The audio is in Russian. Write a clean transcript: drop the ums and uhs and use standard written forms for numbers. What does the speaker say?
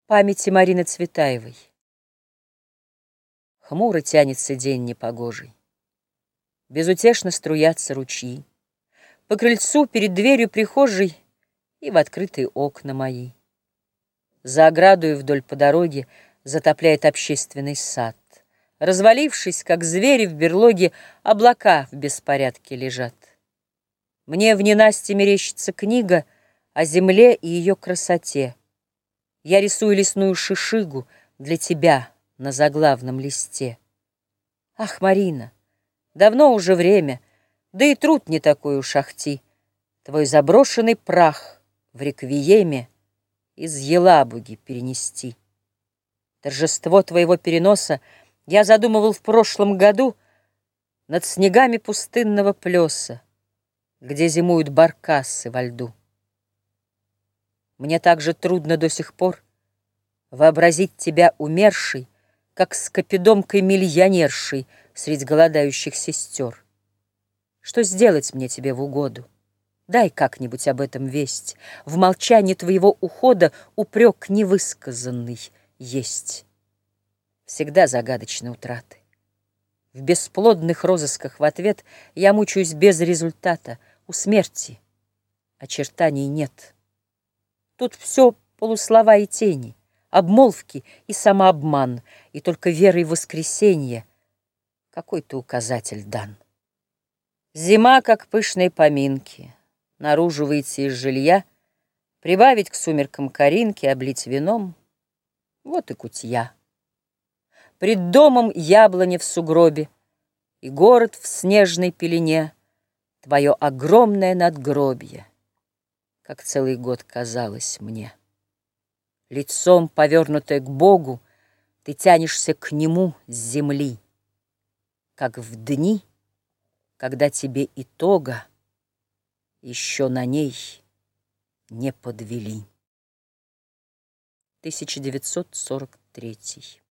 Памяти Марины Цветаевой. Хмуро тянется день непогожий, безутешно струятся ручьи по крыльцу перед дверью прихожей и в открытые окна мои. За оградою вдоль по дороге затопляет общественный сад. Развалившись, как звери в берлоге, облака в беспорядке лежат. Мне в ненастье мерещится книга о земле и ее красоте. Я рисую лесную шишигу для тебя на заглавном листе. Ах, Марина, давно уже время, да и труд не такой уж ахти. Твой заброшенный прах в реквиеме из Елабуги перенести. Торжество твоего переноса я задумывал в прошлом году над снегами пустынного плеса, где зимуют баркасы во льду. Мне также трудно до сих пор вообразить тебя умершей, как скопидомкой-миллионершей средь голодающих сестер. Что сделать мне тебе в угоду? Дай как-нибудь об этом весть. В молчании твоего ухода упрек невысказанный есть. Всегда загадочны утраты. В бесплодных розысках в ответ я мучаюсь без результата. У смерти очертаний нет. Тут все полуслова и тени, обмолвки и самообман, и только верой в воскресенье какой-то указатель дан. Зима, как пышные поминки, наружу выйти из жилья, прибавить к сумеркам коринки, облить вином — вот и кутья. Пред домом яблони в сугробе и город в снежной пелене, твое огромное надгробье, как целый год казалось мне. Лицом, повернутое к Богу, ты тянешься к Нему с земли, как в дни, когда тебе итога еще на ней не подвели. 1943